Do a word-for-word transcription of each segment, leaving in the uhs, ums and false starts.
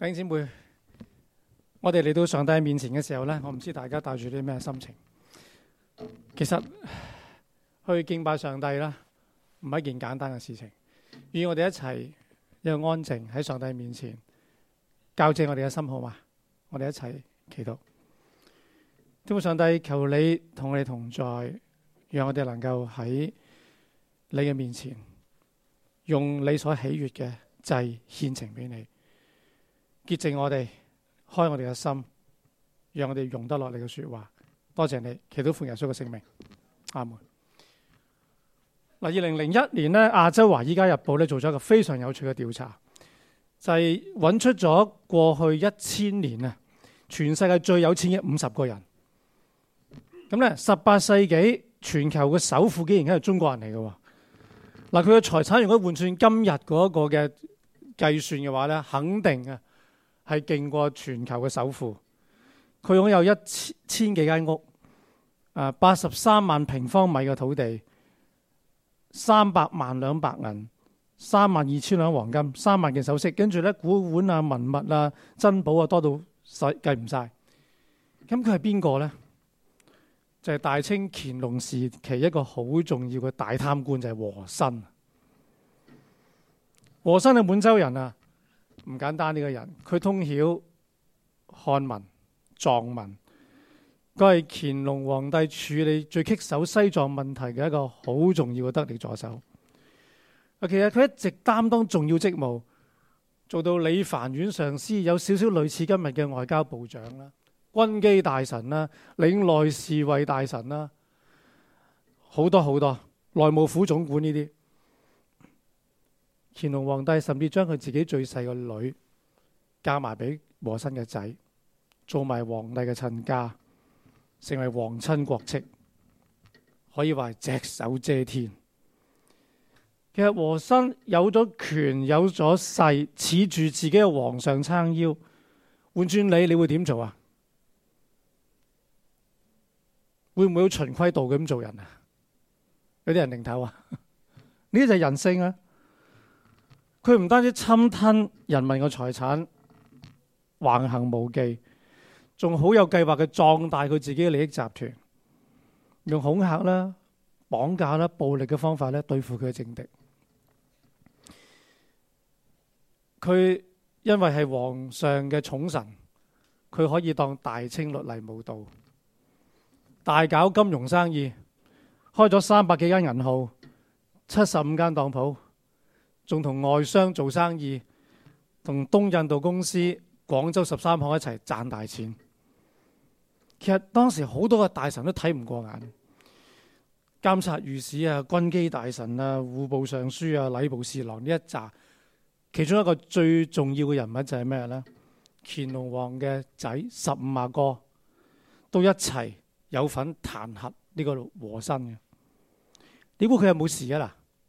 弟兄姊妹，我哋嚟到上帝面前嘅時候呢，我唔知大家帶住啲咩心情。其實去敬拜上帝啦，唔係一件簡單嘅事情。願我哋一齊一個安靜喺上帝面前，校正我哋嘅心，好嘛？我哋一齊祈禱。天父上帝，求你同我哋同在，讓我哋能夠喺你嘅面前，用你所喜悅嘅祭獻呈俾你。潔淨我哋，開我哋嘅心，讓我哋用得落你嘅說話。多謝你，祈禱奉耶穌嘅聖名，阿門。嗱，二零零一年咧，亞洲華爾街日報咧做咗一個非常有趣嘅調查，就係、是、揾出咗過去一千年啊，全世界最有錢嘅五十個人。咁咧，十八世紀全球嘅首富竟然係中國人嚟嘅。嗱，佢嘅財產如果換算今日嗰個嘅計算嘅話咧，肯定啊，係勁過全球嘅首富。佢擁有一千千幾間屋，啊，八十三萬平方米嘅土地，三百萬兩白銀，三萬二千兩黃金，三萬件首飾，跟住咧古玩啊、文物啊、珍寶啊多到使計唔晒。咁佢係邊個咧？就係、是、大清乾隆時期一個好重要嘅大貪官，就係、是、和珅。和珅係滿洲人啊，唔簡單呢個人，佢通曉漢文、藏文，佢係乾隆皇帝處理最棘手西藏問題嘅一個好重要嘅得力助手。啊，其實佢一直擔當重要職務，做到理藩院上司，有少少類似今日嘅外交部長啦、軍機大臣啦、領內侍衛大臣啦，好多好多，內務府總管呢啲。乾隆皇帝甚至將佢自己最細個女嫁埋俾和珅嘅仔，做埋皇帝嘅親家，成為皇親國戚，可以話係隻手遮天。其實和珅有咗權有咗勢，恃住自己嘅皇上撐腰，換轉你，你會點做啊？會唔會好循規蹈咁做人啊？有啲人擰頭啊，呢啲就係人性啊！佢唔單止侵吞人民嘅財產，橫行無忌，仲好有計劃嘅壯大佢自己嘅利益集團，用恐嚇啦、綁架啦、暴力嘅方法咧對付佢嘅政敵。佢因為係皇上嘅寵臣，佢可以當大清律例無道，大搞金融生意，開咗三百幾間銀號，七十五間當鋪。仲同外商做生意，同東印度公司、廣州十三行一齊賺大錢。其實當時好多嘅大臣都睇唔過眼，監察御史啊、軍機大臣啊、戶部尚書啊、禮部侍郎呢一紮，其中一個最重要嘅人物就係咩呢？乾隆皇嘅仔十五阿哥都一齊有份彈劾呢個和珅嘅。你估佢有冇事啊？嗱？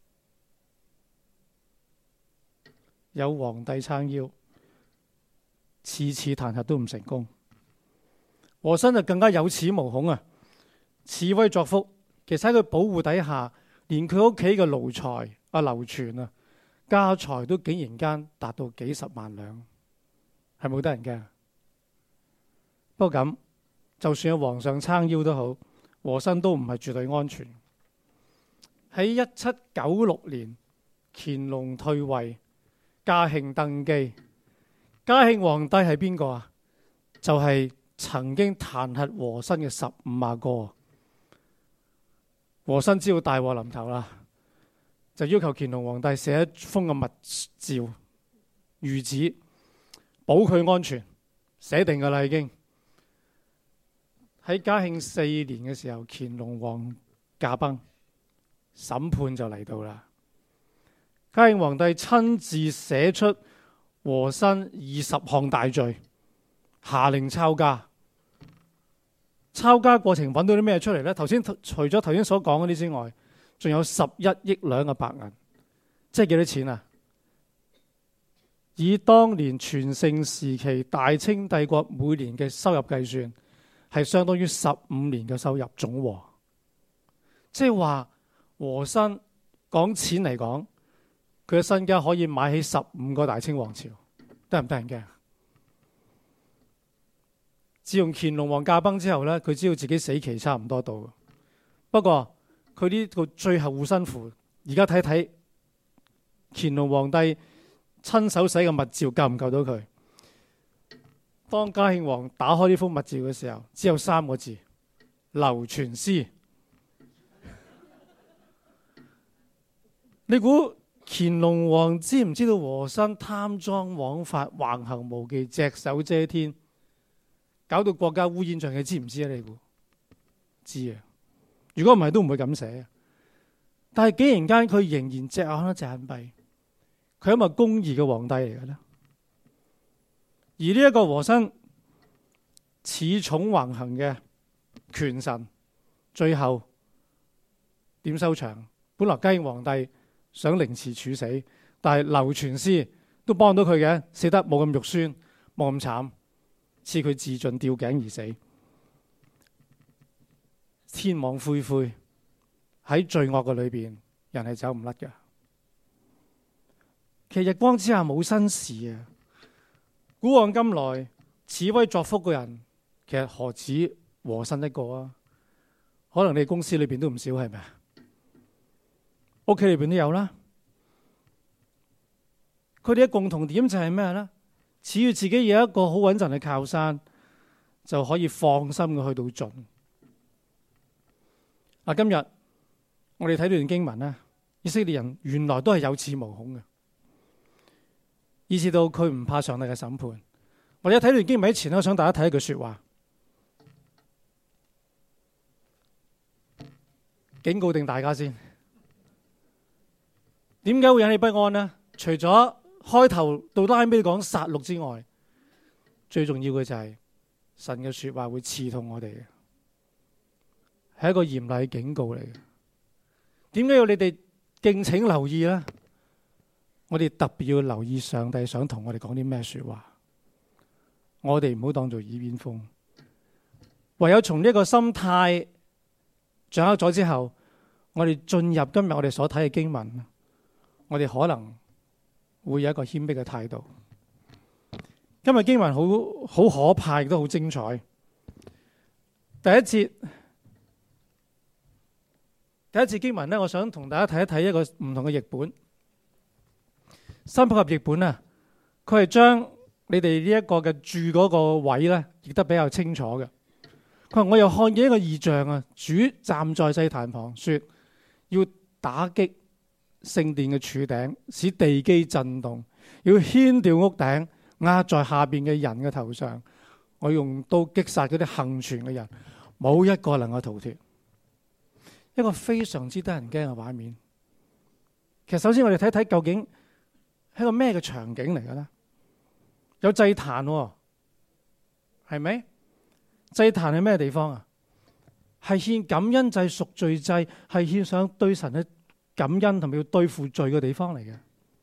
有皇帝撐腰，次次彈劾都唔成功。和珅就更加有恃無恐啊，恃威作福。其實喺佢保護底下，連佢屋企嘅奴才阿劉全啊，家財都竟然間達到幾十萬兩，係冇得人驚。不過咁，就算有皇上撐腰都好，和珅都唔係絕對安全。喺一七九六年，乾隆退位。嘉慶登基，嘉慶皇帝係邊個啊？就係、是、曾經彈劾和珅嘅十五阿哥。和珅知道大禍臨頭啦，就要求乾隆皇帝寫一封嘅密詔諭旨，保佢安全，寫定噶啦已經。喺嘉慶四年嘅時候，乾隆皇駕崩，審判就嚟到啦。嘉慶皇帝親自寫出和珅二十項大罪，下令抄家。抄家過程揾到啲咩出嚟呢？頭先除咗頭先所講嗰啲之外，仲有十一億兩嘅白銀，即係幾多錢啊？以當年全盛時期大清帝國每年嘅收入計算，係相當於十五年嘅收入總和。即係話和珅講錢嚟講，佢嘅身家可以買起十五個大清王朝，得唔得人驚？ 自從乾隆王駕崩之後咧，佢知道自己死期差唔多到。不過佢呢個最後護身符，而家睇睇乾隆皇帝親手寫嘅密詔救唔救到佢？當嘉慶王打開呢封密詔嘅時候，只有三個字：留全屍。你估乾隆王知唔知道和珅貪贓枉法、橫行無忌、隻手遮天，搞到國家烏煙瘴氣？知唔知啊？你估知啊？如果唔係都唔會咁寫。但係竟然間佢仍然隻眼開隻眼閉，佢係咪公義嘅皇帝嚟嘅咧？而呢一個和珅恃寵橫行嘅權臣，最後點收場？本來嘉慶皇帝想凌遲處死，但係劉全師都幫到佢嘅，死得冇咁肉酸，冇咁慘，賜佢自盡吊頸而死。天網恢恢，喺罪惡嘅裏邊，人係走唔甩㗎。其實日光之下冇新事啊！古往今來，此威作福嘅人，其實何止和珅一個啊？可能你公司裏邊都唔少，係咪啊？屋企裏邊都有啦。佢哋嘅共同點就係咩呢？只要自己有一個好穩陣嘅靠山，就可以放心嘅去到盡。嗱，今日我哋睇呢段經文咧，以色列人原來都係有恃無恐嘅，以至到佢唔怕上帝嘅審判。我哋睇呢段經文之前，我想大家睇一句說話，警告定大家先。點解會引起不安呢？除咗開頭到拉尾講殺戮之外，最重要嘅就係神嘅說話會刺痛我哋嘅，係一個嚴厲警告嚟嘅。點解要你哋敬請留意呢？我哋特別要留意上帝想同我哋講啲咩說話，我哋唔好當做耳邊風。唯有從呢個心態掌握咗之後，我哋進入今日我哋所睇嘅經文，我哋可能會有一個謙卑嘅態度。今日經文好好可怕，亦都好精彩。第一節，第一節經文呢，我想同大家睇一睇一個唔同嘅譯本。新普及譯本啊，佢係將你哋呢一個嘅住嗰個位呢，譯得比較清楚嘅。佢話我又看見一個異象啊，主站在祭壇旁，說要打擊聖殿嘅柱頂，使地基震動，要掀掉屋頂，壓在下邊嘅人嘅頭上。我用刀擊殺嗰啲幸存嘅人，冇一個能夠逃脫。一個非常之得人驚嘅畫面。其實首先我哋睇睇究竟係個咩嘅場景嚟嘅咧？有祭壇，係咪？祭壇係咩地方啊？係獻感恩祭、贖罪祭，係獻上對神嘅感恩同埋要對付罪嘅地方嚟嘅。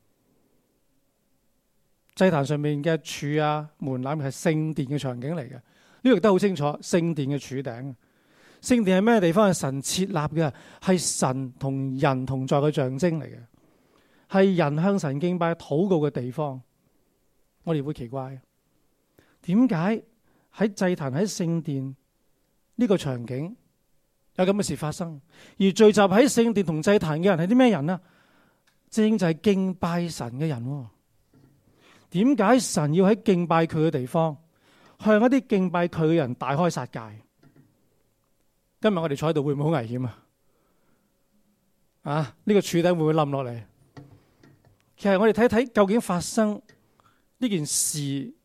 祭壇上面嘅柱啊、門檻係聖殿嘅場景嚟嘅。呢個亦都好清楚，聖殿嘅柱頂。聖殿係咩地方？係神設立嘅，係神同人同在嘅象徵嚟嘅，係人向神敬拜、禱告嘅地方。我哋會奇怪，點解喺祭壇、喺聖殿呢個場景有咁嘅事發生？而聚集喺聖殿同祭壇嘅人係啲咩人啊？正就係敬拜神嘅人。點解神要喺敬拜佢嘅地方向一啲敬拜佢嘅人大開殺戒？今日我哋坐喺度會唔會好危險啊？啊，呢、這個柱頂會唔會冧落嚟？其實我哋睇睇究竟發生呢件事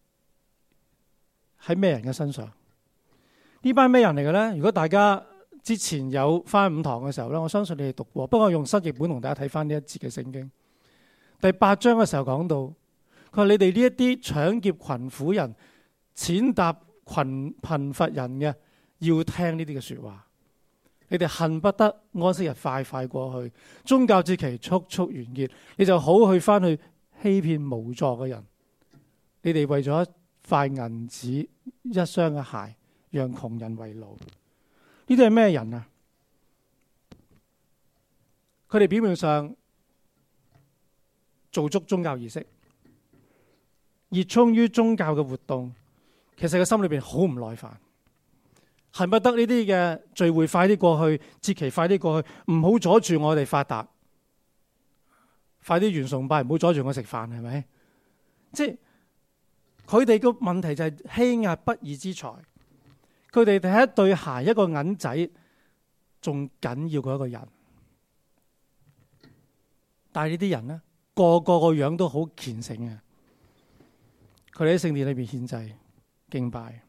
喺咩人嘅身上？呢班咩人嚟嘅咧？如果大家之前有翻五堂嘅時候咧，我相信你哋讀過。不過我用新譯本同大家睇翻呢一節嘅聖經。第八章嘅時候講到，佢話你哋呢一啲搶劫窮苦人、踐踏貧貧乏人嘅，要聽呢啲嘅說話。你哋恨不得安息日快快過去，宗教節期速速完結，你就好去翻去欺騙無助嘅人。你哋為咗一塊銀子、一雙嘅鞋，讓窮人為奴。呢啲係咩人啊？佢哋表面上做足宗教儀式，熱衷於宗教嘅活動， 其實個心裏邊好唔耐煩，恨不得呢啲嘅聚會快啲過去，節期快啲過去，唔好阻住我哋發達，快啲完崇拜，唔好阻住我食飯，係咪？即係佢哋個問題就係欺壓不義之財，佢哋睇一對鞋一個銀仔仲緊要過一個人。但係呢啲人呢，個個個樣都好虔誠嘅，佢哋喺聖殿裏邊獻祭敬拜，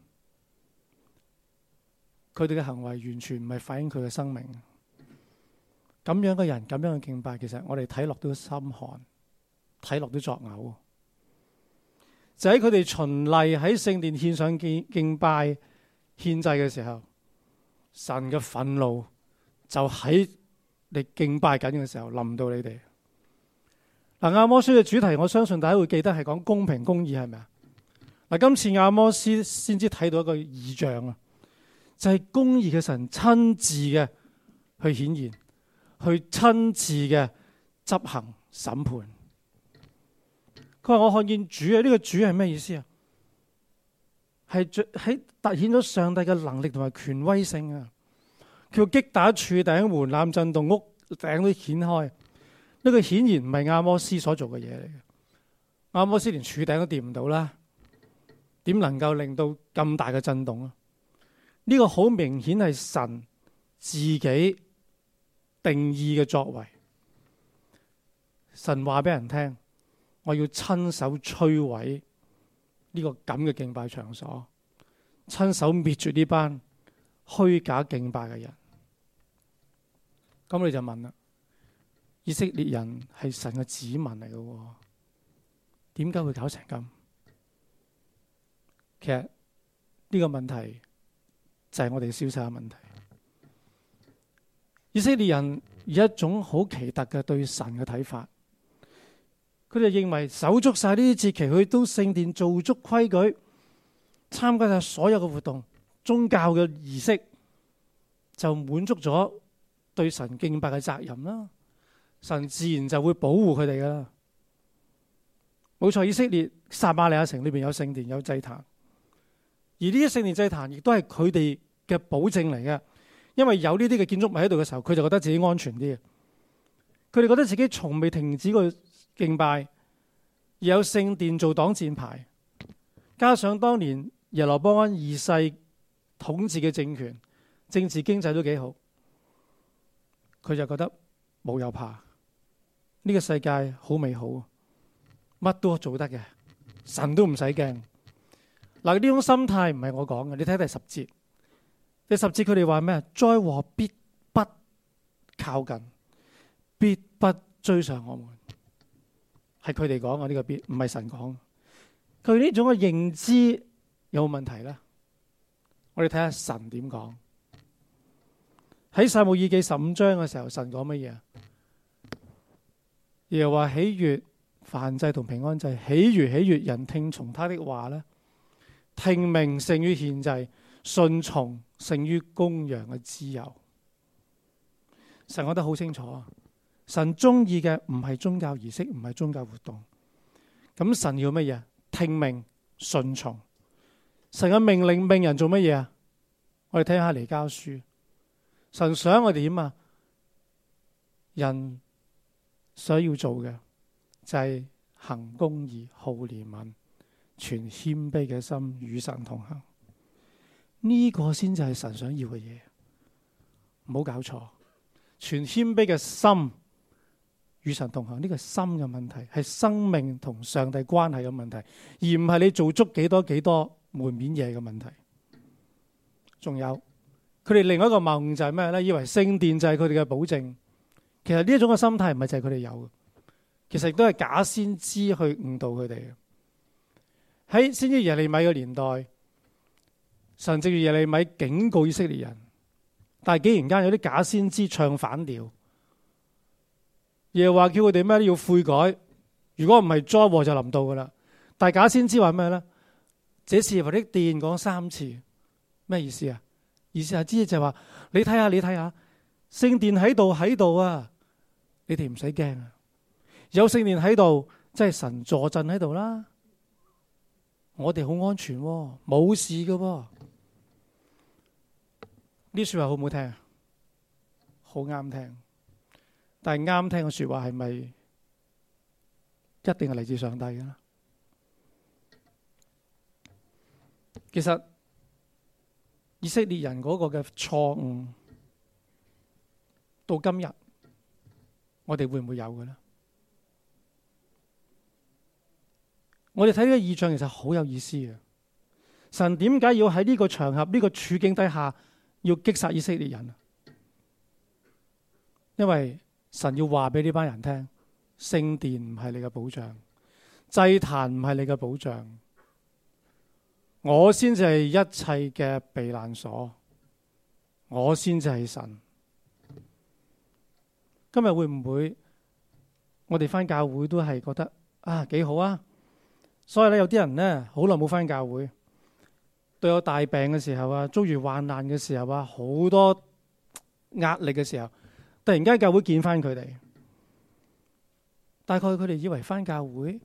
佢哋嘅行為完全唔係反映佢嘅生命。咁樣嘅人，咁樣嘅敬拜，其實我哋睇落都心寒，睇落都作嘔。就喺佢哋循例喺聖殿獻上敬敬拜獻祭嘅時候，神嘅憤怒就喺你敬拜緊嘅時候臨到你哋。嗱，亞摩書嘅主題，我相信大家會記得係講公平公義，係咪啊？嗱，今次亞摩斯先至睇到一個異象啊，就係、是、公義嘅神親自嘅去顯現，去親自嘅執行審判。佢話我看見主啊，呢、這個主係咩意思啊？係喺凸顯咗上帝嘅能力同埋權威性啊！佢擊打柱頂，門檻震動，屋頂都掀開。呢個顯然唔係亞摩斯所做嘅嘢嚟嘅。亞摩斯連柱頂都掂唔到啦，點能夠令到咁大嘅震動啊？呢個好明顯係神自己定義嘅作為。神話俾人聽，我要親手摧毀呢個咁嘅敬拜場所，親手滅絕呢班虛假敬拜嘅人。咁你就問啦，以色列人係神嘅子民嚟嘅，點解會搞成咁？其實呢個問題就係我哋消失嘅問題。以色列人有一種好奇特嘅對神嘅睇法，佢哋認為守足晒呢啲節期，去到聖殿做足規矩，參加晒所有嘅活動、宗教嘅儀式，就滿足咗對神敬拜嘅責任啦。神自然就會保護佢哋噶啦。冇錯，以色列撒瑪利亞城裏邊有聖殿、有祭壇，而呢啲聖殿祭壇亦都係佢哋嘅保證嚟嘅。因為有呢啲嘅建築物喺度嘅時候，佢就覺得自己安全啲。佢哋覺得自己從未停止過敬拜，而有聖殿做擋箭牌，加上當年耶羅波安二世統治嘅政權，政治經濟都幾好，佢就覺得冇有怕。呢個世界好美好，乜都做得嘅，神都唔使驚。嗱，呢種心態唔係我講嘅，你睇第十節。第十節佢哋話咩？災禍必不靠近，必不追上我們。係佢哋講嘅呢個必，唔係神講。佢呢種嘅認知有冇問題咧？我哋睇下神點講。喺撒母耳記十五章嘅時候，神講乜嘢啊？耶和華喜悅燔祭同平安祭，喜如喜悅人聽從他的話咧。聽命勝於獻祭，順從勝於公羊嘅脂油。神講得好清楚啊！神中意嘅唔係宗教儀式，唔係宗教活動。咁神要乜嘢？聽命順從。神嘅命令命人做乜嘢啊？我哋睇下彌迦書。神想我哋點啊？人所要做嘅就係行公義、好憐憫、存謙卑嘅心，與神同行。呢、這個先至係神想要嘅嘢，唔好搞錯。存謙卑嘅心，與神同行，呢、這個心嘅問題係生命同上帝關係嘅問題，而唔係你做足幾多幾多門面嘢嘅問題。仲有佢哋另外一個謬誤就係咩咧？以為聖殿就係佢哋嘅保證。其實呢一種嘅心態唔係就係佢哋有嘅，其實亦都係假先知去誤導佢哋嘅。喺先知耶利米嘅年代，神藉住耶利米警告以色列人，但係竟然間有啲假先知唱反調，耶和華叫佢哋咩要悔改，如果唔係災禍就臨到噶啦。但係假先知話咩咧？這是耶和華的殿講三次，咩意思啊？意思係知就係話，你睇下你睇下，聖殿喺度喺度啊，你哋唔使驚啊，有聖殿喺度，即係神坐鎮喺度啦。 我哋好安全喎，冇事㗎喎。呢說話好唔好聽啊？好啱聽，但係啱聽嘅說話係咪一定係嚟自上帝嘅咧？其實以色列人嗰個嘅錯誤，到今日我哋會唔會有嘅咧？我哋睇呢個異象其實好有意思嘅。神點解要喺呢個場合、呢個處境底下要擊殺以色列人啊？因為神要話俾呢班人聽，聖殿唔係你嘅保障，祭壇唔係你嘅保障，我先至係一切嘅避難所，我先至係神。今日會唔會我哋返教會都係覺得啊幾好啊？所以咧，有啲人咧好耐冇返教會，對我大病嘅時候啊，遭遇患難嘅時候啊，好多壓力嘅時候，突然間教會見返佢哋，大概佢哋以為返教會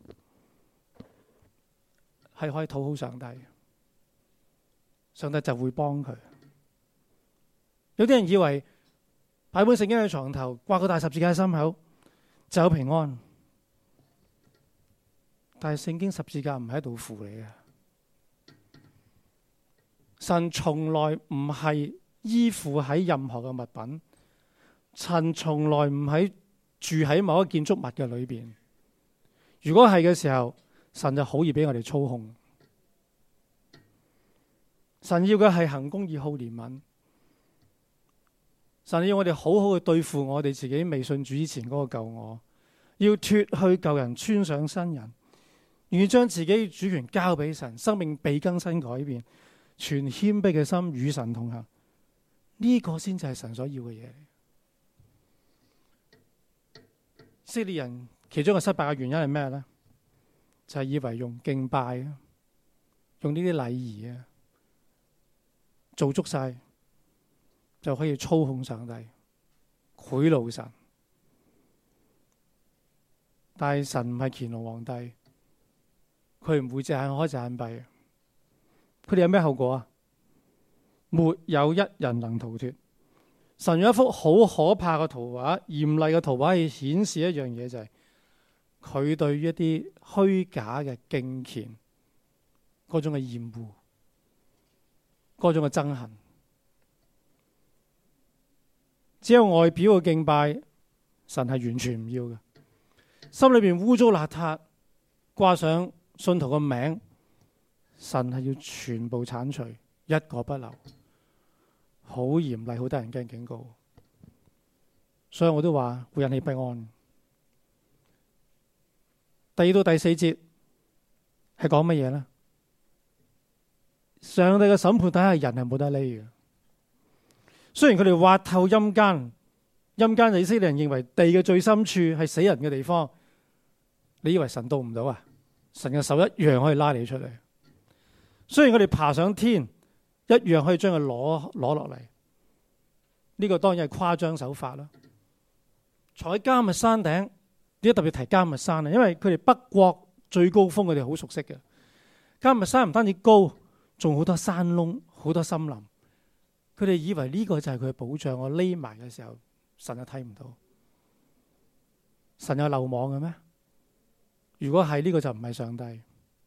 係可以討好上帝，上帝就會幫佢。有啲人以為擺本聖經喺床頭，掛個大十字架喺心口就有平安。但係聖經十字架唔係一道符嚟嘅，神從來唔係依附喺任何嘅物品，神從來唔喺住喺某一個建築物嘅裏邊。如果係嘅時候，神就好易俾我哋操控。神要嘅係行公義、好憐憫。神要我哋好好去對付我哋自己未信主之前嗰個舊我，要脫去舊人，穿上新人。願意將自己主權交俾神，生命被更新改變，全謙卑嘅心與神同行，呢、這個先至係神所要嘅嘢。以色列人其中一個失敗嘅原因係咩呢？就係、是、以為用敬拜啊，用呢啲禮儀啊，做足晒就可以操控上帝，賄賂神。但係神唔係乾隆皇帝。佢唔會隻眼開隻眼閉。佢哋有咩後果啊？沒有一人能逃脫。神有一幅好可怕嘅圖畫，嚴厲嘅圖畫，係顯示一樣嘢，就係佢對於一啲虛假嘅敬虔嗰種嘅厭惡，嗰種嘅憎恨。只有外表嘅敬拜，神係完全唔要嘅。心裏邊污糟邋遢，掛上信徒個名，神係要全部鏟除，一個不留，好嚴厲，好得人驚警告。所以我都話會引起不安。第二到第四節係講乜嘢呢？上帝嘅審判底下，人係冇得匿嘅。雖然佢哋挖透陰間，陰間就以色列人認為地嘅最深處係死人嘅地方，你以為神到唔到啊？神嘅手一樣可以拉你出嚟。雖然佢哋爬上天，一樣可以將佢攞攞落嚟。呢個當然係誇張手法啦。坐喺迦密山頂，點解特別提迦密山啊？因為佢哋北國最高峰，佢哋好熟悉嘅。迦密山唔單止高，仲好多山窿，好多森林。佢哋以為呢個就係佢嘅保障。我匿埋嘅時候，神就睇唔到。神有漏網嘅咩？如果係呢個就唔係上帝。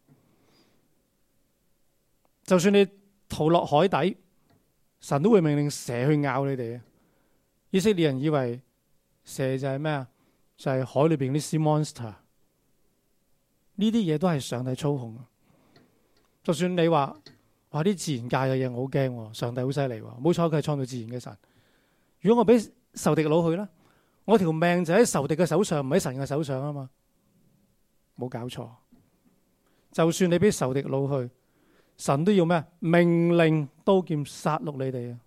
就算你逃落海底，神都會命令蛇去咬你哋。以色列人以為蛇就係咩啊？就係海裏邊啲 sea monster。呢啲嘢都係上帝操控。就算你話哇啲自然界嘅嘢我好驚，上帝好犀利。冇錯，佢係創造自然嘅神。如果我俾仇敵攞去啦，我條命就喺仇敵嘅手上，唔喺神嘅手上啊嘛。冇搞錯。就算你俾仇敵攞去，神都要咩？命令刀劍殺戮你哋啊！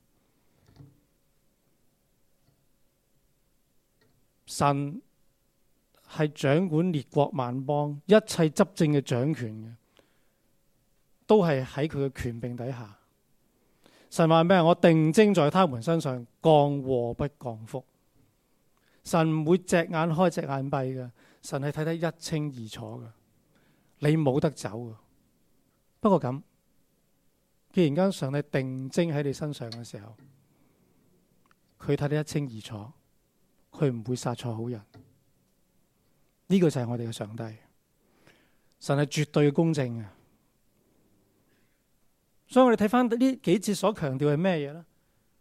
神係掌管列國萬邦，一切執政嘅掌權嘅，都係喺佢嘅權柄底下。神話咩？我定睛在他們身上，降禍不降福。神唔會隻眼開隻眼閉嘅，神係睇得一清二楚嘅。你冇得走嘅， 不過咁，既然間上帝定睛喺你身上嘅時候，佢睇得一清二楚，佢唔會殺錯好人。呢個就係我哋嘅上帝，神係絕對嘅公正嘅。所以我哋睇翻呢幾節所強調係咩嘢咧？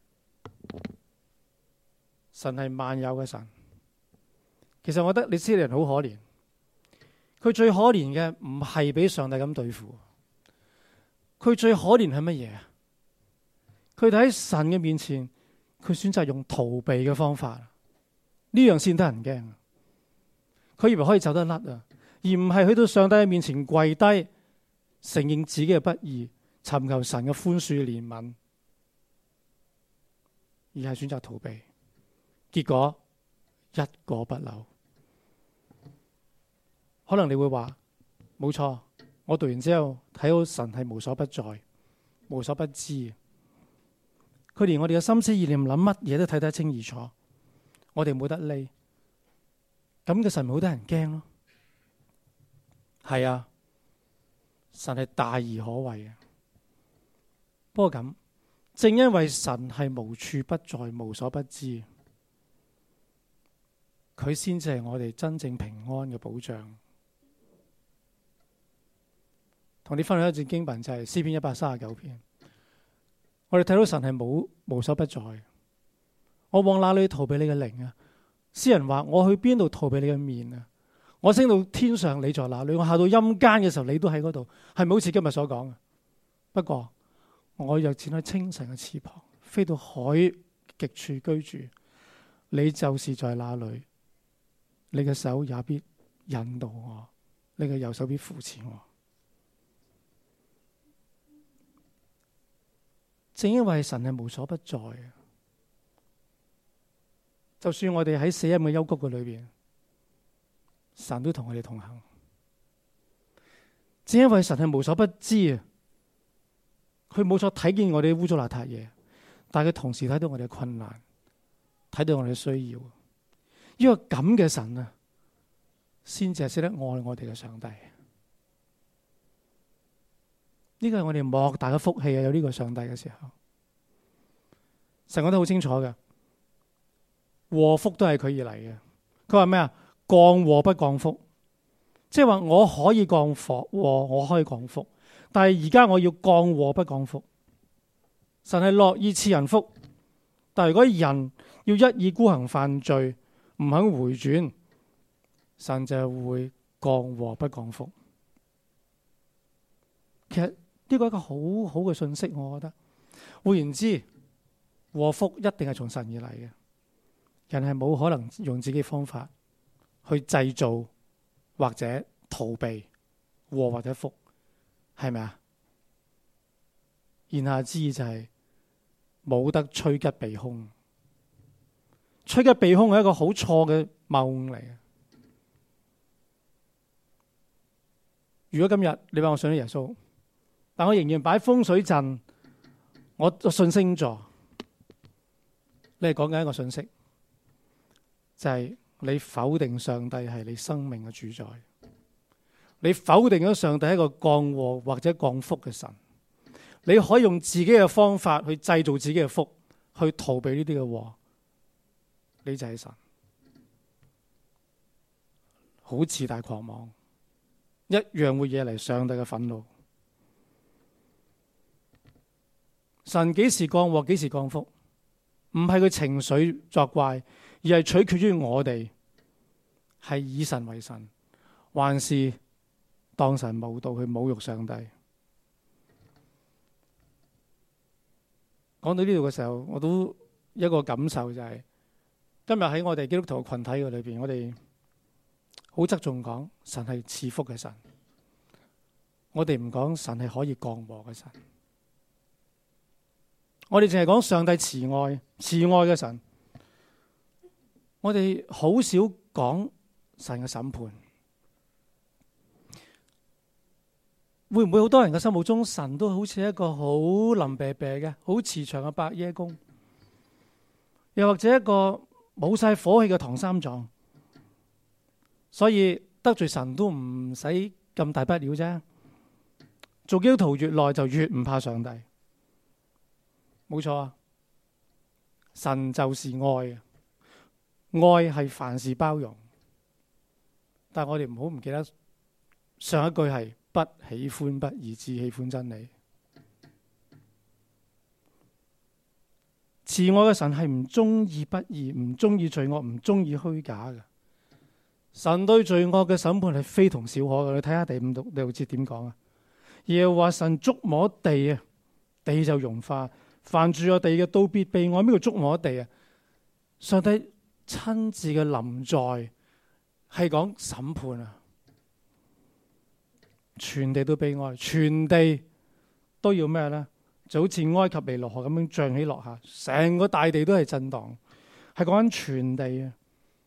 神係萬有嘅神。其實我覺得以色列人好可憐，佢最可憐嘅唔係俾上帝咁對付，佢最可憐係乜嘢啊？佢哋喺神嘅面前，佢選擇用逃避嘅方法，呢樣先得人驚。佢以為可以走得甩啊，而唔係去到上帝嘅面前跪低，承認自己嘅不義，尋求神嘅寬恕憐憫，而係選擇逃避，結果一個不留。可能你會話冇錯，我讀完之後睇到神係無所不在、無所不知，佢連我哋嘅心思意念諗乜嘢都睇得一清二楚，我哋冇得匿，咁嘅神咪好得人驚咯。係啊，神係大而可畏嘅。不過咁，正因為神係無處不在、無所不知，佢先至係我哋真正平安嘅保障。同你分享一段經文，就係詩篇一百三十九篇。我哋睇到神係冇無所不在。我往哪裏逃避你嘅靈啊？詩人話：我去邊度逃避你嘅面啊？我升到天上，你在哪裏？我下到陰間嘅時候，你都喺嗰度。係咪好似今日所講嘅？不過我若展開清晨嘅翅膀，飛到海極處居住，你就是在那裏。你嘅手也必引導我，你嘅右手必扶持我。正因為神係無所不在嘅，就算我哋喺死蔭嘅幽谷嘅裏邊，神都同我哋同行。正因為神係無所不知啊，佢冇錯睇見我哋污糟邋遢嘢，但係佢同時睇到我哋嘅困難，睇到我哋嘅需要。呢個咁嘅神啊，先至係識得愛我哋嘅上帝。呢個係我哋莫大嘅福氣啊！有呢個上帝嘅時候，神講得好清楚嘅，禍福都係佢而嚟嘅。佢話咩啊？降禍不降福，即係話我可以降禍，我可以降福，但係而家我要降禍不降福。神係樂意賜人福，但係如果人要一意孤行犯罪，唔肯回轉，神就會降禍不降福。其實呢個係一個好好嘅信息，我覺得。換言之，禍福一定係從神而嚟嘅，人係冇可能用自己方法去製造或者逃避禍或者福，係咪啊？言下之意就係冇得趨吉避凶。趨吉避凶係一個好錯嘅謬誤嚟嘅。如果今日你話我信咗耶穌，但我仍然擺風水陣，我信星座，你係講緊一個信息，就係你否定上帝係你生命嘅主宰，你否定咗上帝係一個降禍或者降福嘅神。你可以用自己嘅方法去製造自己嘅福，去逃避呢啲嘅禍，你就係神，好自大狂妄，一樣會惹嚟上帝嘅憤怒。神幾時降禍，幾時降福，唔係佢情緒作怪，而係取決於我哋係以神為神，還是當神無道去侮辱上帝。講到呢度嘅時候，我都一個感受就係、是，今日喺我哋基督徒嘅群體嘅裏邊，我哋好側重講神係賜福嘅神，我哋唔講神係可以降禍嘅神。我哋淨係講上帝慈愛、慈愛嘅神，我哋好少講神嘅審判。會唔會好多人嘅心目中，神都好似一個好腍啤啤嘅、好慈祥嘅伯耶公，又或者一個冇晒火氣嘅唐三藏，所以得罪神都唔使咁大不了啫， 做基督徒越耐就越唔怕上帝。冇錯啊，神就是愛啊，愛係凡事包容。但係我哋唔好唔記得上一句係不喜歡不義，只喜歡真理。慈愛嘅神係唔中意不義，唔中意罪惡，唔中意虛假嘅。神對罪惡嘅審判係非同小可嘅。你睇下第五六六節點講啊？耶和華神觸摸地啊，地就融化。凡住我地嘅都必悲哀。咩叫觸摸地啊？上帝親自嘅臨在係講審判啊！全地都悲哀，全地都要咩呢？就好似埃及尼羅河咁樣漲起落下，成個大地都係震盪，係講緊全地啊！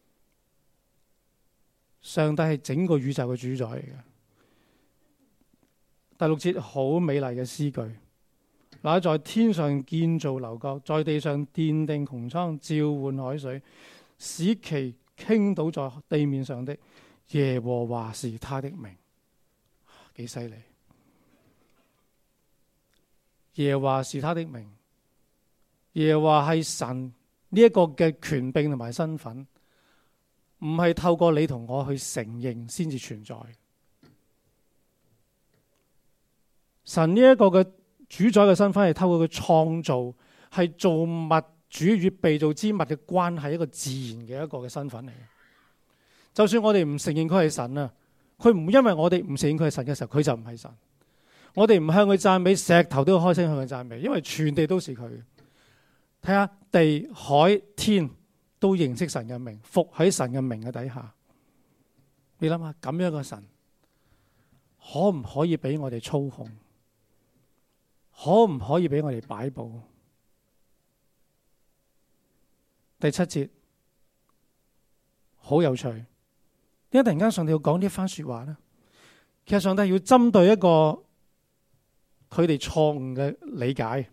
上帝係整個宇宙嘅主宰嚟嘅。第六節好美麗嘅詩句。那在天上建造樓閣，在地上奠定穹蒼，召喚海水，使其傾倒在地面上的，耶和華是他的名。幾犀利！耶和華是他的名，耶和華係神呢一個嘅權柄同埋身份，唔係透過你同我去承認先至存在。神呢一個嘅主宰嘅身份係透過佢創造，係造物主與被造之物嘅關係，一個自然嘅一個嘅身份嚟嘅。就算我哋唔承認佢係神啊，佢唔因為我哋唔承認佢係神嘅時候，佢就唔係神。我哋唔向佢讚美，石頭都要開聲向佢讚美，因為全地都是佢。睇下地海天都認識神嘅名，服喺神嘅名嘅底下。你諗下，咁樣嘅神可唔可以俾我哋操控？可唔可以俾我哋擺佈？第七節好有趣，點解突然間上帝要講呢一番說話呢？其實上帝要針對一個佢哋錯誤嘅理解。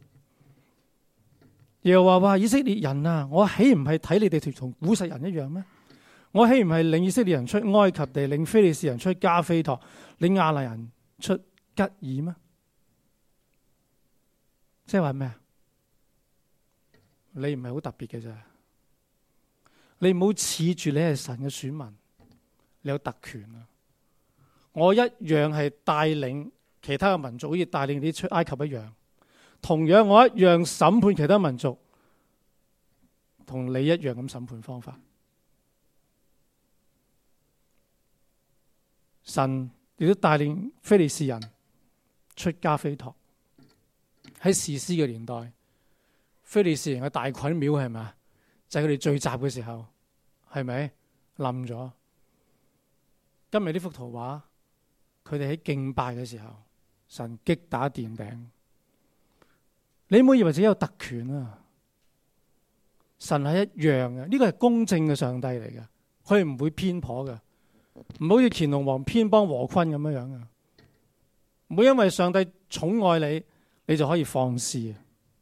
耶和華話：以色列人啊，我豈唔係睇你哋同古實人一樣咩？我豈唔係領以色列人出埃及地，領非利士人出加菲托，領亞蘭人出吉爾咩？即係話咩啊？你唔係好特別嘅啫，你唔好恃住你係神嘅選民，你有特權啊！我一樣係帶領其他嘅民族，好似帶領你出埃及一樣。同樣我一樣審判其他民族，同你一樣咁審判方法。神亦都帶領非利士人出加菲托。喺士師嘅年代，非利士人嘅大袞廟係咪啊？就係佢哋聚集嘅時候，係咪冧咗？今日呢幅圖畫，佢哋喺敬拜嘅時候，神擊打殿頂。你唔好以為自己有特權啊！神係一樣嘅，呢個係公正嘅上帝嚟嘅，佢唔會偏頗嘅，唔好似乾隆王偏幫和珅咁樣樣嘅。唔會因為上帝寵愛你，你就可以放肆。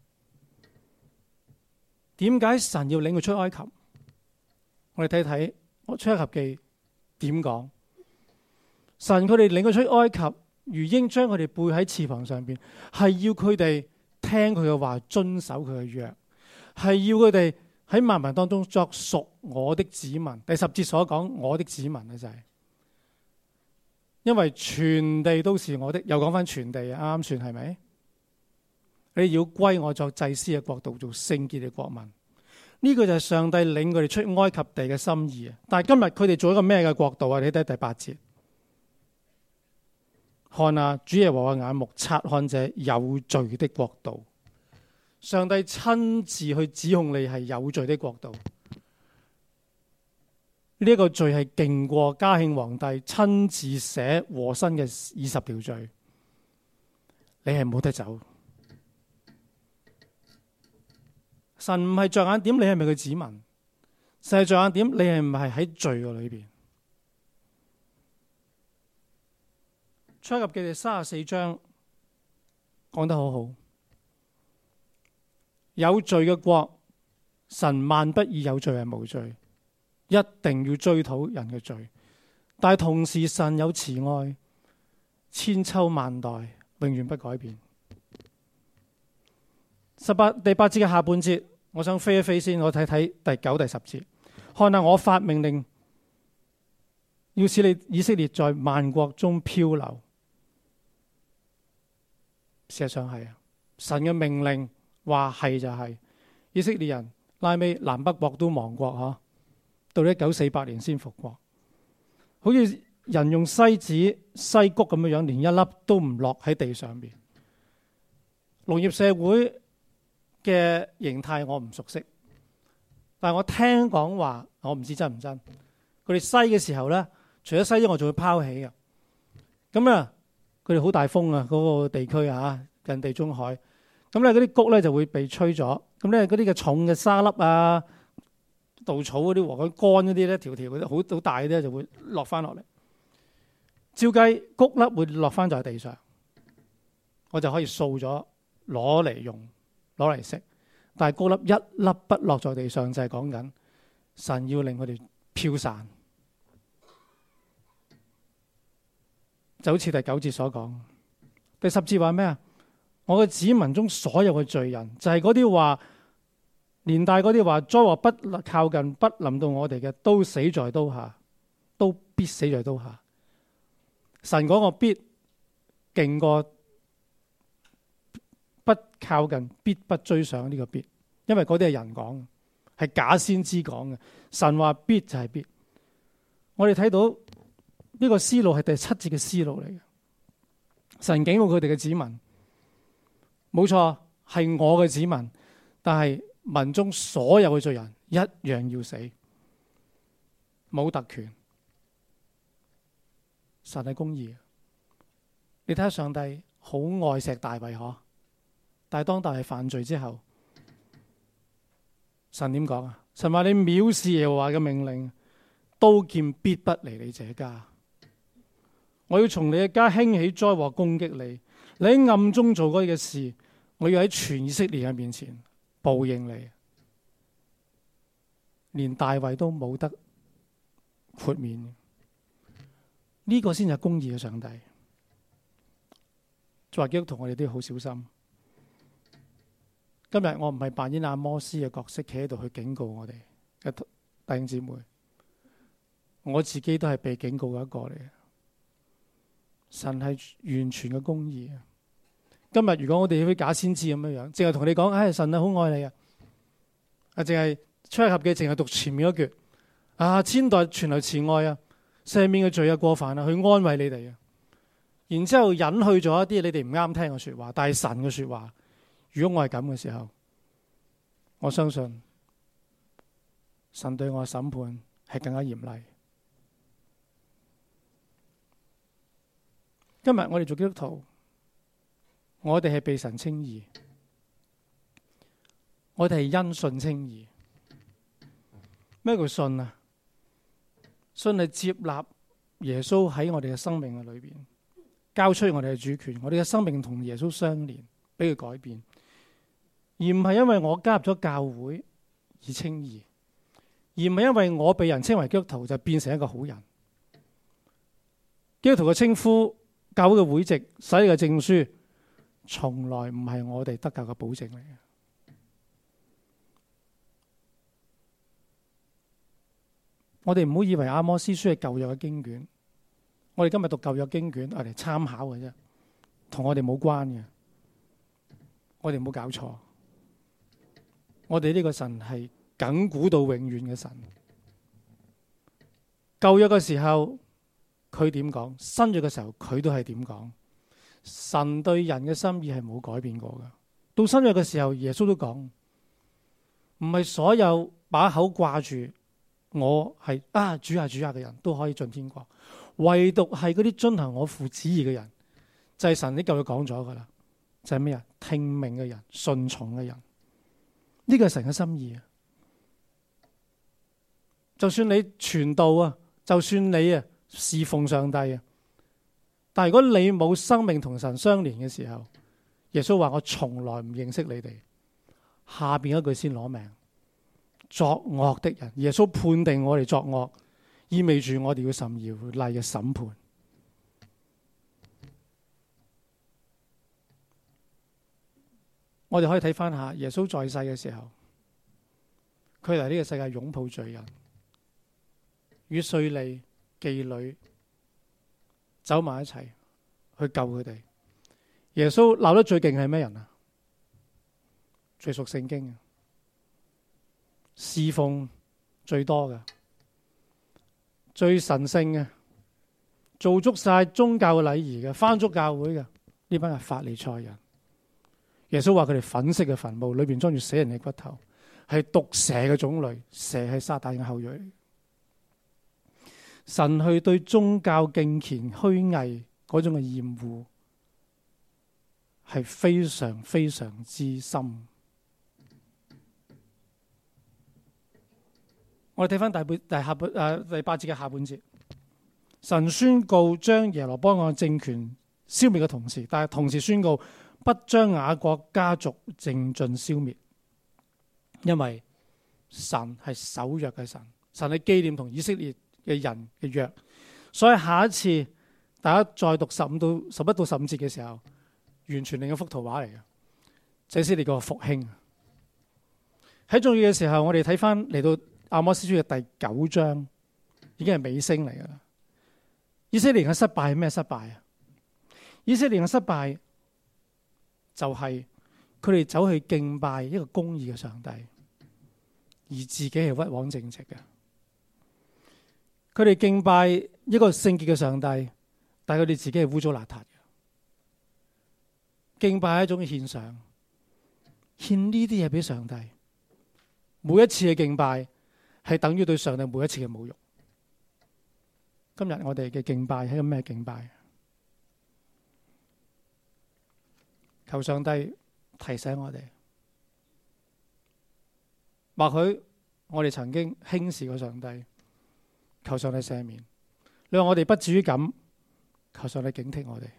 點解神要領佢出埃及？我哋睇睇我出埃及記點講。神佢哋領佢出埃及，如鷹將佢哋背喺翅膀上邊，係要佢哋聽佢嘅話，遵守佢嘅約，係要佢哋喺萬民當中作屬我的子民。第十節所講我的子民咧就係、是，因為全地都是我的，又講翻全地，啱啱算係咪？你要歸我作祭司嘅國度，做聖潔嘅國民。呢、這個就係上帝領佢哋出埃及地嘅心意啊！但係今日佢哋做一個咩嘅國度啊？你睇第八節。看啊，主耶和華眼目察看這有罪的國度，上帝親自去指控你係有罪的國度。呢、這、一個罪係勁過嘉慶皇帝親自寫和珅嘅二十條罪，你係冇得走。神唔係着眼點你係咪佢子民，神係着眼點你係唔係喺罪嘅裏邊。出埃及記第三十四章講得好好，有罪嘅國，神萬不以有罪為無罪，一定要追討人嘅罪。但係同時神有慈愛，千秋萬代永遠不改變。十八第八節嘅下半節，我想飛一飛先，我睇睇第九、第十節。看下我發命令，要使你以色列在萬國中漂流。事實上係啊，神嘅命令話係就係、是。以色列人拉尾南北國都亡國嗬，到一九四八年先復國。好似人用篩子篩谷咁樣樣，連一粒都唔落喺地上邊。農業社會嘅形態我唔熟悉，但係我聽講話，我唔知真唔真。佢哋篩嘅時候咧，除咗篩之外，仲會拋起嘅。咁啊，佢哋好大風啊，嗰個地區啊，近地中海。咁咧，嗰啲穀咧就會被吹咗。咁咧，嗰啲嘅重嘅沙粒啊、稻草嗰啲禾稈乾嗰啲咧，條條嗰啲好好大嗰啲就會落翻落嚟。照計穀粒會落翻在地上，我就可以掃咗攞嚟用，攞嚟食。但係穀粒一粒不落在地上，就係講緊神要令佢哋飄散，就好似第九節所講。第十節話咩啊？我嘅子民中所有嘅罪人，就係嗰啲話連帶嗰啲話災禍不靠近、不臨到我哋嘅，都死在刀下，都必死在刀下。神講個必勁過不靠近，必不追上呢個必，因為嗰啲係人講，係假先知講嘅。神話必就係必。我哋睇到呢個思路係第七節嘅思路嚟嘅。神警告佢哋嘅子民。冇錯，係我嘅子民，但係民中所有嘅罪人一樣要死，冇特權。神係公義，你睇下上帝好愛錫大衛嗬，但係當大衛犯罪之後，神點講啊？神話你藐視耶和華嘅命令，刀劍必不離你這家。我要從你嘅家興起災禍攻擊你。你喺暗中做嗰啲嘅事，我要喺全以色列嘅面前報應你。連大衛都冇得豁免，呢、這個先係公義嘅上帝。作為基督徒，我哋都要好小心。今日我唔係扮演阿摩斯嘅角色，企喺度去警告我哋嘅弟兄姊妹。我自己都係被警告嘅一個嚟嘅。神係完全嘅公義。今日如果我哋好似假先知咁樣樣，淨係同你講，唉、哎，神啊好愛你啊，啊，淨係出埃及記淨係讀前面一句，啊，千代傳來慈愛啊，赦免嘅罪啊過犯啊，去安慰你哋啊，然之後隱去咗一啲你哋唔啱聽嘅說話，但係神嘅說話，如果我係咁嘅時候，我相信神對我嘅審判係更加嚴厲。今日我哋做基督徒，我哋係被神稱義，我哋係因信稱義。咩叫信啊？信係接納耶穌喺我哋嘅生命嘅裏邊，交出我哋嘅主權，我哋嘅生命同耶穌相連，俾佢改變，而唔係因為我加入咗教會而稱義，而唔係因為我被人稱為基督徒就變成一個好人。基督徒嘅稱呼，教會嘅會籍，洗禮嘅證書，從來唔係我哋得救嘅保證嚟嘅。我哋唔好以為阿摩司書係舊約嘅經卷，我哋今日讀舊約經卷係嚟參考嘅啫，同我哋冇關嘅。我哋唔好搞錯，我哋呢個神係亙古到永遠嘅神。舊約嘅時候佢點講，新約嘅時候佢都係點講。神對人嘅心意係冇改變過嘅。到新約嘅時候，耶穌都講，唔係所有把口掛住我係啊主啊主啊嘅人都可以進天國，唯獨係嗰啲遵行我父旨意嘅人，就係、是、神啲舊約講咗噶啦，就係咩啊？聽命嘅人，順從嘅人，呢、這個係神嘅心意啊！就算你傳道啊，就算你啊侍奉上帝啊，但係如果你冇生命同神相連嘅時候，耶穌話我從來唔認識你哋。下邊一句先攞命。作惡的人，耶穌判定我哋作惡，意味住我哋要甚嚴厲嘅審判。 我哋可以睇翻下耶穌在世嘅時候，佢嚟呢個世界擁抱罪人，與稅吏、妓女走埋一齊去救佢哋。耶穌鬧得最勁係咩人啊？最熟聖經嘅，侍奉最多嘅，最神聖嘅，做足晒宗教嘅禮儀嘅，返足教會嘅，呢班係法利賽人。耶穌話佢哋粉色嘅墳墓裏邊裝住死人嘅骨頭，係毒蛇嘅種類，蛇係撒旦嘅後裔。神去對宗教敬虔虛偽嗰種嘅厭惡係非常非常之深。我哋睇翻第半、第下半、誒第八節嘅下半節，神宣告將耶羅波安政權消滅嘅同時，但係同時宣告不將雅各家族淨盡消滅，因為神係守約嘅神，神係紀念同以色列嘅人嘅約。所以下一次大家再讀十五到十一到十五節嘅時候，完全另一幅圖畫嚟嘅，這是你個復興。喺重要嘅時候，我哋睇翻嚟到阿摩司書嘅第九章，已經係尾聲嚟噶啦。以色列嘅失敗係咩失敗啊？以色列嘅失敗就係佢哋走去敬拜一個公義嘅上帝，而自己係屈枉正直嘅。佢哋敬拜一個聖潔嘅上帝，但係佢哋自己係污糟邋遢嘅。敬拜係一種獻上，獻呢啲嘢俾上帝。每一次嘅敬拜係等於對上帝每一次嘅侮辱。今日我哋嘅敬拜係個咩敬拜？求上帝提醒我哋，或許我哋曾經輕視過上帝，求上帝赦免。你話我哋不至於咁，求上帝警惕我哋。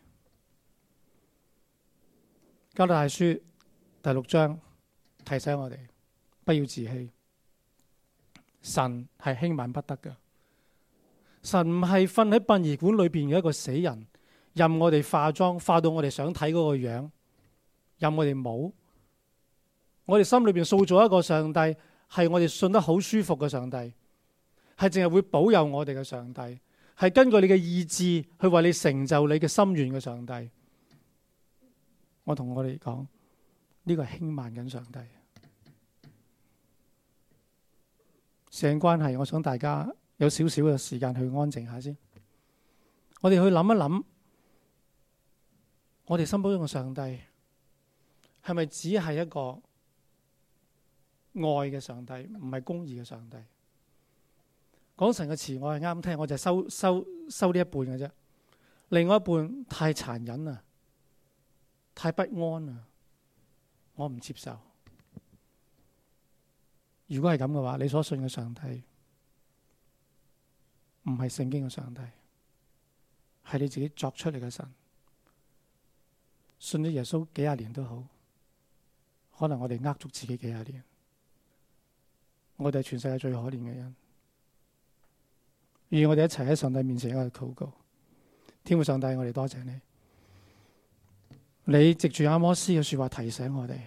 加拉太書第六章提醒我哋，不要自欺。神係輕慢不得嘅，神唔係瞓喺殯儀館裏邊嘅一個死人，任我哋化妝化到我哋想睇嗰個樣，任我哋冇。我哋心裏邊塑造一個上帝，係我哋信得好舒服嘅上帝，係淨係會保佑我哋嘅上帝，係根據你嘅意志去為你成就你嘅心願嘅上帝。我同我哋講，呢個係輕慢緊上帝。時間關係，我想大家有少少嘅時間去安靜下先。我哋去諗一諗，我哋心目中嘅上帝係咪只係一個愛嘅上帝，唔係公義嘅上帝？講神嘅慈愛係啱聽，我就收收收呢一半嘅啫。另外一半太殘忍啦，太不安啦，我唔接受。如果係咁嘅話，你所信嘅上帝唔係聖經嘅上帝，係你自己作出嚟嘅神。信咗耶穌幾廿年都好，可能我哋呃足自己幾廿年。我哋係全世界最可憐嘅人，願我哋一齊喺上帝面前一個禱告。天父上帝，我哋多謝你，你藉住阿摩司嘅說話提醒我哋。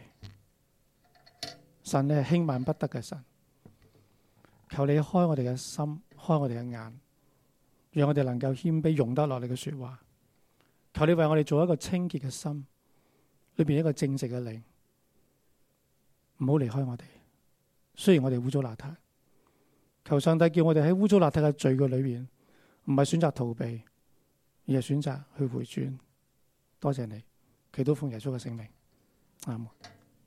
神，你係輕慢不得嘅神，求你開我哋嘅心，開我哋嘅眼，讓我哋能夠謙卑容得落你嘅說話。求你為我哋做一個清潔嘅心，裏邊一個正直嘅靈，唔好離開我哋。雖然我哋污糟邋遢，求上帝叫我哋喺污糟邋遢嘅罪嘅裏邊，唔係選擇逃避，而係選擇去回轉。多謝你，祈禱奉耶穌嘅聖名，阿門。